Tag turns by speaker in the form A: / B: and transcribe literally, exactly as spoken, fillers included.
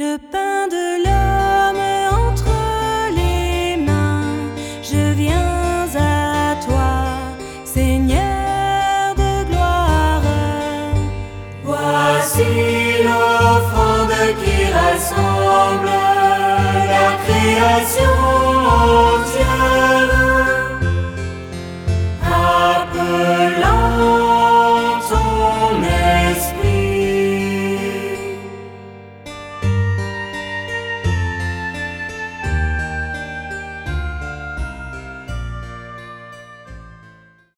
A: le pain de l'homme entre les mains. Je viens à toi, Seigneur de gloire.
B: Voici l'offrande qui rassemble la création.